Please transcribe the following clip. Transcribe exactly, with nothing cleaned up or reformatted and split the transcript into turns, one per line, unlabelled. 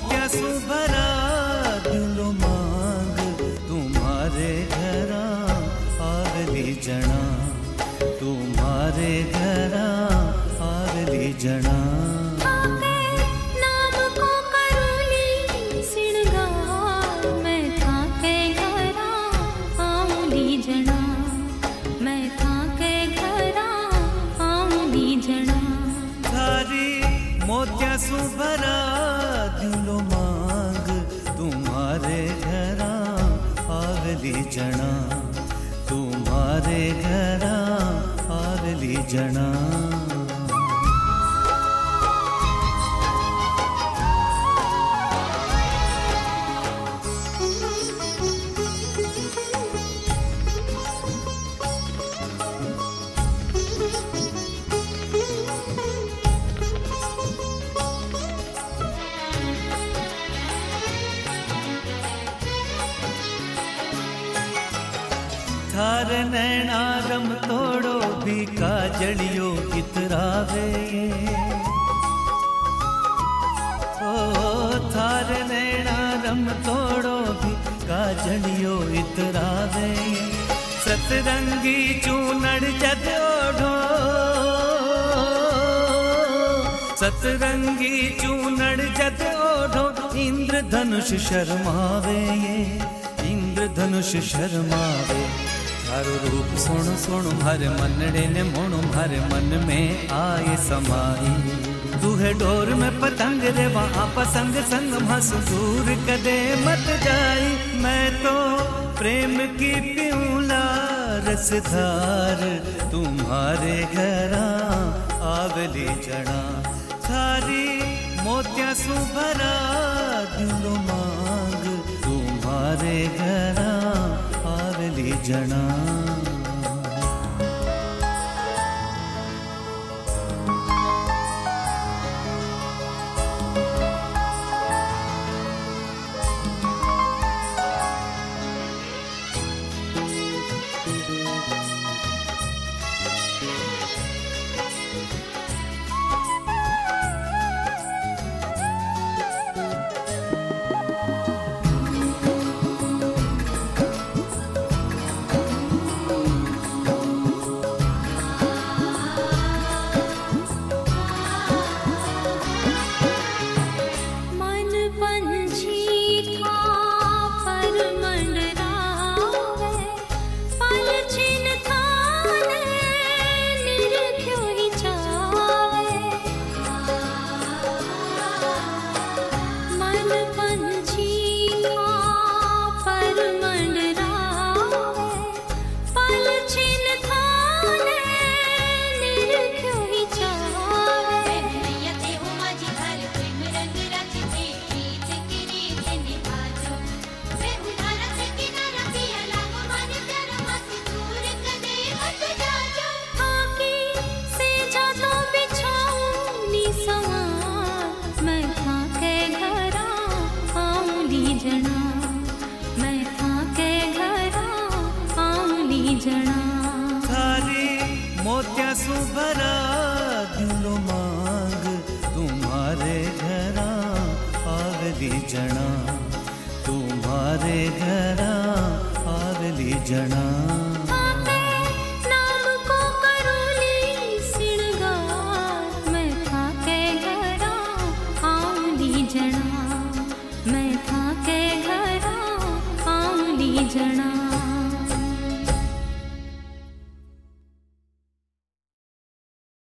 मोत्या सु भरा दिलो मांग तुम्हारे घरा आगली जना, तुम्हारे घरा आगली जना। मोत्या सु भरा दिलो मांग तुम्हारे घरा आगली जना, तुम्हारे घरा आगली जना। थार नैना रम तोड़ो भी काजलियो इतरावे, ओ थार नैना रम तोड़ो भी काजलियो इतरावे। सतरंगी चूनड़ जद ओढ़ो, सतरंगी चूनड़ जद ओढ़ो इंद्रधनुष शर्मावे, इंद्रधनुष शर्मावे। थारो रूप सुण सुण हर मनड़े ने मोणु हर मन में आए समाई। तू है डोर में पतंग रे वहाँ पसंग संग हंस दूर कदे मत जाई। मैं तो प्रेम की प्यूला रसधार तुम्हारे घरा आगली जना। थारी मोत्या सु भरा दिलो मांग तुम्हारे घरा आगली जना। मोत्या सु भरा दिलो मांग तुम्हारे घरा आगली जना, तुम्हारे घरा आगली जना।
नाम को करोली सिणगार मैं था के घरा आगली जना, मैं था के घरा आगली जना।